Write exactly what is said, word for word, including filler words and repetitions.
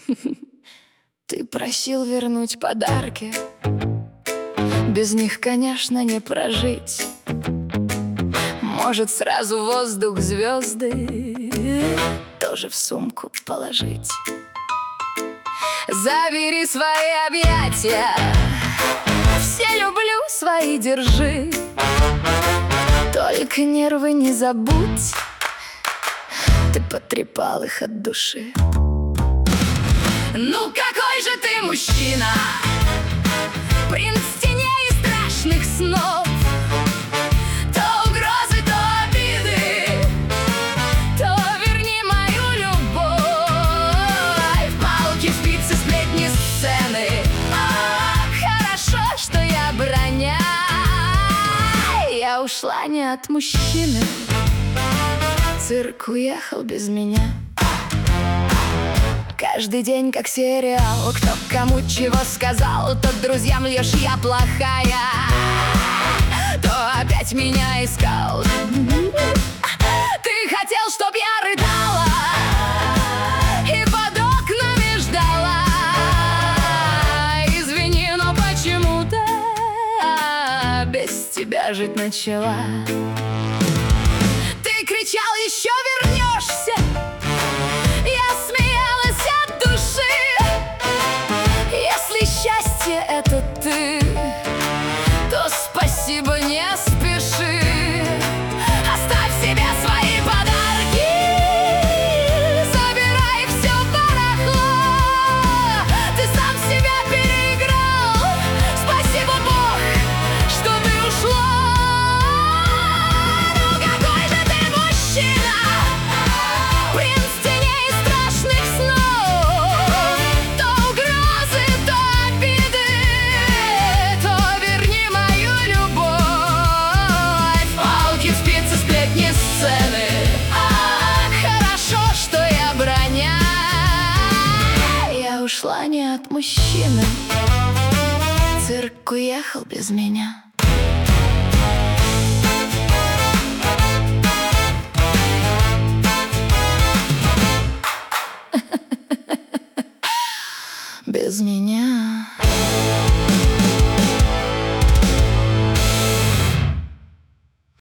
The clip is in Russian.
Ты просил вернуть подарки, без них, конечно, не прожить. Может, сразу воздух, звезды тоже в сумку положить. Забери свои объятия, все люблю, свои держи. Только нервы не забудь, ты потрепал их от души. Ну какой же ты мужчина, принц теней и страшных снов. То угрозы, то обиды, то верни мою любовь. Палки, спицы, сплетни, сцены. О, хорошо, что я броня. Я ушла не от мужчины, цирк уехал без меня. Каждый день как сериал, кто кому чего сказал. То друзьям лишь я плохая, то опять меня искал. Ты хотел, чтоб я рыдала и под окнами ждала. Извини, но почему-то без тебя жить начала. Ты кричал: еще вернешься. Счастье — это ты, то спасибо, не спеши. Оставь себе свои подарки, забирай все барахло. Ты сам себя переиграл, спасибо, Бог, что ты ушла. Ну какой же ты мужчина, принц теней и страшных снов. То угрозы, то ушла не от мужчины, цирк уехал без меня. Без меня.